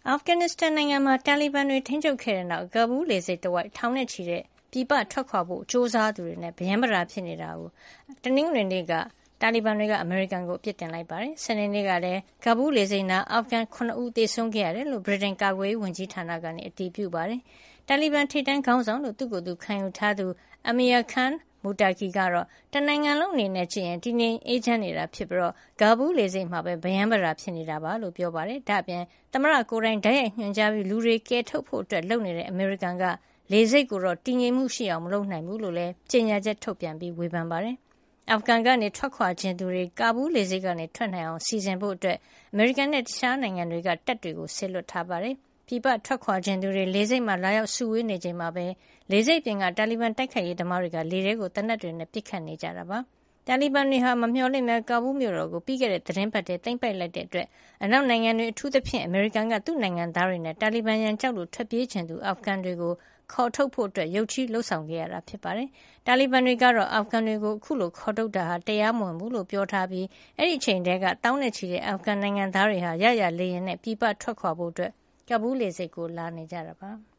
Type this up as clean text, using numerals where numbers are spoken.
အာဖဂန်နစ္စတန်နိုင်ငံမှာတာလီဘန်တွေထိန်းချုပ်ခဲ့တဲ့နောက်ကာဘူးလေဆိပ်တဝိုက်ထောင်နဲ့ချီတဲ့ပြည်ပထွက်ခွာဖို့ကြိုးစားသူတွေနဲ့ဗရမ်းဗတာဖြစ်နေတာကိုတနင်္ဂနွေနေ့ကတာလီဘန်တွေကအမေရိကန်ကိုအပြစ်တင်လိုက်ပါတယ်။စနေနေ့ကလည်းကာဘူးလေဆိပ်နားအာဖဂန်9ဦးသေဆုံးခဲ့ရတယ်လို့ဗြိတိန်ကာကွယ်ရေးဝန်ကြီးဌာနကနေအတည်ပြုပါတယ်။တာလီဘန်ထိပ်တန်းခေါင်းဆောင်လို့သူ့ကိုယ်သူခံယူထားသူအမီယာခန်မူတာကီကတော့တနိုင်ငံလုံးအနေနဲ့ကြည့်ရင်တည်ငြိမ်အေးချမ်းနေတာဖြစ်ပြီးကာဘူးလေဆိပ်မှာပဲဗရမ်းဗတာဖြစ်နေတာပါလို့ပြောပါတယ်။ဒါ့အပြင်သမ္မတကိုယ်တိုင်ဓာတ်ရိုက်ညွှန်ကြားပြီးလူတွေကယ်ထုတ်ဖို့လုပ်နေတဲ့အမေရိကန်ကလေဆိပ်ကိုတော့တည်ငြိမ်မှုရှိအောင်မလုပ်နိုင်ဘူးလို့လည်းကြေညာချက်ထုတ်ပြန်ပြီးဝေဖန်ပါတယ်။အာဖဂန်ကနေထွက်ခွာခြင်းသူတွေကာဘူးလေဆိပ်ကနေထွက်နိုင်အောင်စီစဉ်ဖို့အမေရိကန်နဲ့တခြားနိုင်ငံတွေကတပ်တွေကိုဆေလွတ်ထားပါတယ်။ပြည်ပထွက်ခွာခြင်းသူတွေလေဆိပ်မှာလာရောက်စုဝေးနေချိန်မှာပဲလေဆိပ်ပြင်ကတာလီဘန်တိုက်ခိုက်ရေးသမားတွေကလေထဲကိုသေနတ်တွေနဲ့ပစ်ခတ်နေကြတာပါ။တာလီဘန်တွေဟာမမျှော်လင့်ပဲကာဘူးမြို့တော်ကိုပြီးခဲ့တဲ့သတင်းပတ်ထဲသိမ်းပိုက်လိုက်တဲ့အတွက်အနောက်နိုင်ငံတွေအထူးသဖြင့်အမေရိကန်ကသူ့နိုင်ငံသားတွေနဲ့တာလီဘန်ရန်ကြောက်လို့ထွက်ပြေးချင်သူအာဖဂန်တွေကိုခေါ်ထုတ်ဖို့ရုတ်ချည်းလှုံ့ဆော်ခဲ့ရတာဖြစ်ပါတယ်။တာလီဘန်တွေကတော့အာဖဂန်တွေကိုအခုလိုခေါ်ထုတ်တာဟာတရားမဝင်ဘူးလို့ပြောထားပြီးအဲဒီအချိန်တည်းကတောင်းနဲ့ချီတဲ့အာဖဂန်နိုင်ငံသားတွေဟာရရလေရင်နဲ့ပြည်ပထွက်ခွာဖို့ကာဘူးလေဆိပ်ကိုလာနေကြတာပါ။